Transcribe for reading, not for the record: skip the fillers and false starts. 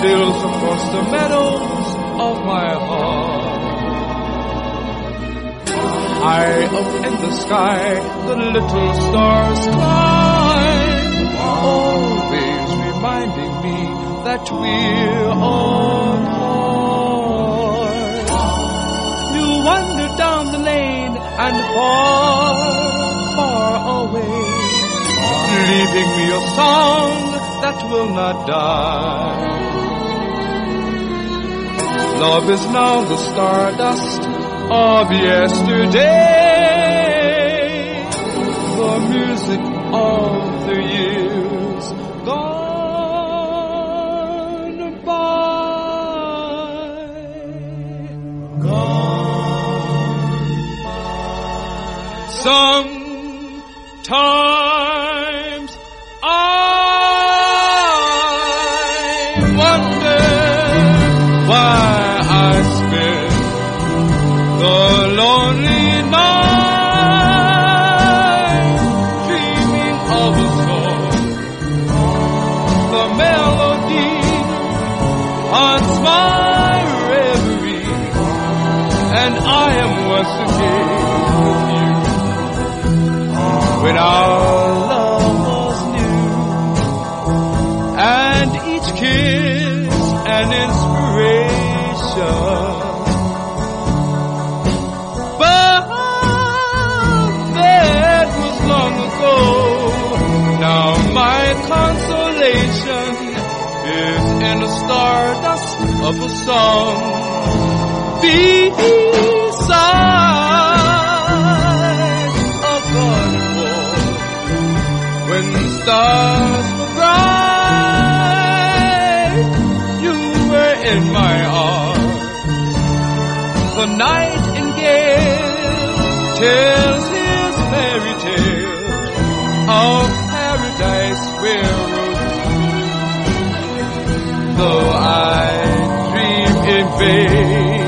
steals across the meadows of my heart. High up in the sky, the little stars climb, always reminding me that we're apart. You wander down the lane and far, far away, leaving me a song that will not die. Love is now the stardust of yesterday, the music of the years gone by. Gone by. Sometimes I wonder why I spend the lonely night dreaming of a song. The melody haunts my reverie, and I am once again with you when our love was new, and each kiss an inspiration. Now my consolation is in the stardust of a song beside a garden wall. When the stars were bright, you were in my arms. The nightingale tells his fairy tale of paradise where roses, though I dream in vain.